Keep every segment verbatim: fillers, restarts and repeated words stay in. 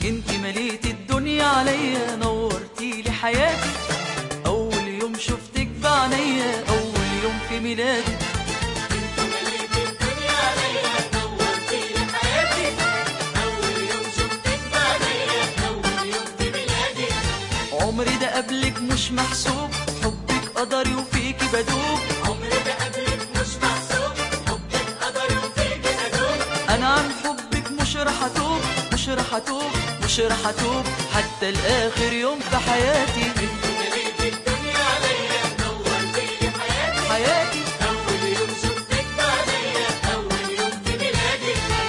انت مليت الدنيا عليا، نورتيلي حياتي اول يوم شفتك بعينيا، اول يوم في ميلادي. انت مليت الدنيا عليا، نورتيلي حياتي اول يوم شفتك بعينيا، اول يوم في ميلادي. عمري ده قبلك مش محسوب، حبك قدري وفيكي بدوب. عمري ده قبلك مش محسوب، حبك قدري وفيكي بدوب. انا عن حبك مش رح اتوب، مش رح اتوب، مش رح اتوب حتى الاخر يوم في حياتي. انت مليت الدنيا عليا، نورتيلي حياتي حياتي اول يوم شفتك بعينيا، اول يوم في ميلادي.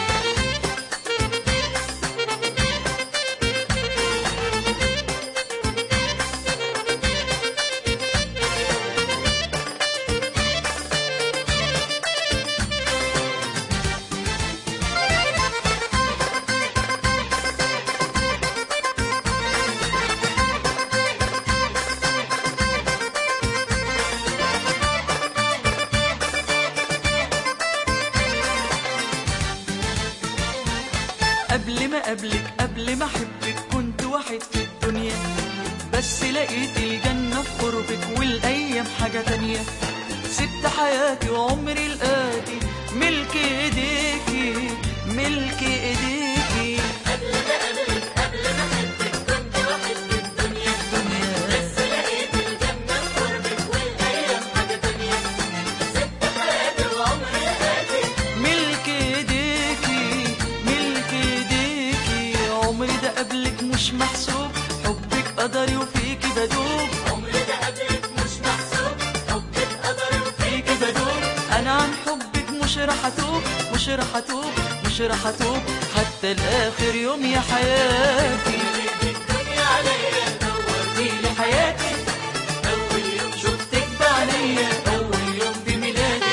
قبل ما قبلك قبل ما احبك كنت واحد في الدنيا، بس لقيت الجنة في قربك والايام حاجة تانية. سبت حياتي وعمري الآتي ملك ايديكي، ملك ايديكي. قبل ما قبلك قبل ما احبك كنت واحد في الدنيا، الدنيا بس لقيت الجنة في قربك والايام حاجة تانية. سبت حياتي وعمري الآتي ملك ايديكي، ملك ايديكي. عمري ده قبلك مش محسوب، حبك قدري وفيكي بدوب. عمري ده قبلك مش محسوب، حبك قدري وفيكي بدوب. انا عن حبك مش رح اتوب، مش رح اتوب، مش رح اتوب حتى الاخر يوم يا حياتي. مليت الدنيا عليا، نورتيلي حياتي اول يوم شفتك بعينيا اول يوم في ميلادي.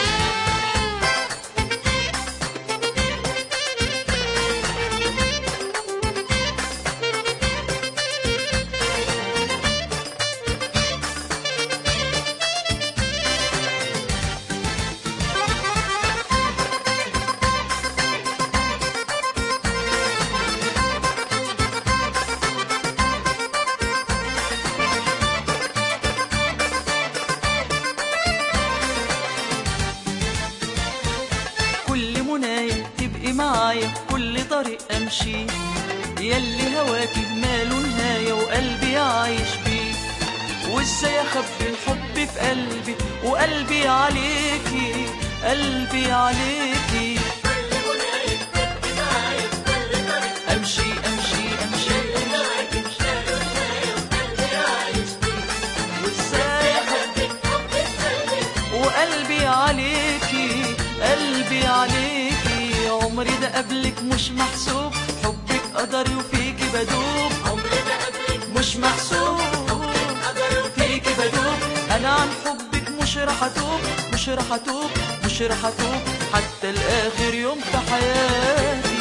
كل منايا تبقي معايا، كل طريق امشي ياللي هواكي ماله نهاية وقلبي عايش بيه. وازاي اخبي الحب في قلبي وقلبي عليكي، قلبي عليكي. كل منايا تبقي معايا، كل طريق امشي امشي امشي هواكي مشتاق نهاية وقلبي عايش بيه. وازاي اخبي حبك حبك قلبي وقلبي عليكي، قلبي عليكي. عمري ده قبلك مش محسوب، حبك قدري وفيكي بدوب. عمري ده قبلك مش محسوب، قدري فيكي بدوب. انا عن حبك مش رح اتوب، مش رح اتوب، مش رح اتوب حتى الاخر يوم في حياتي.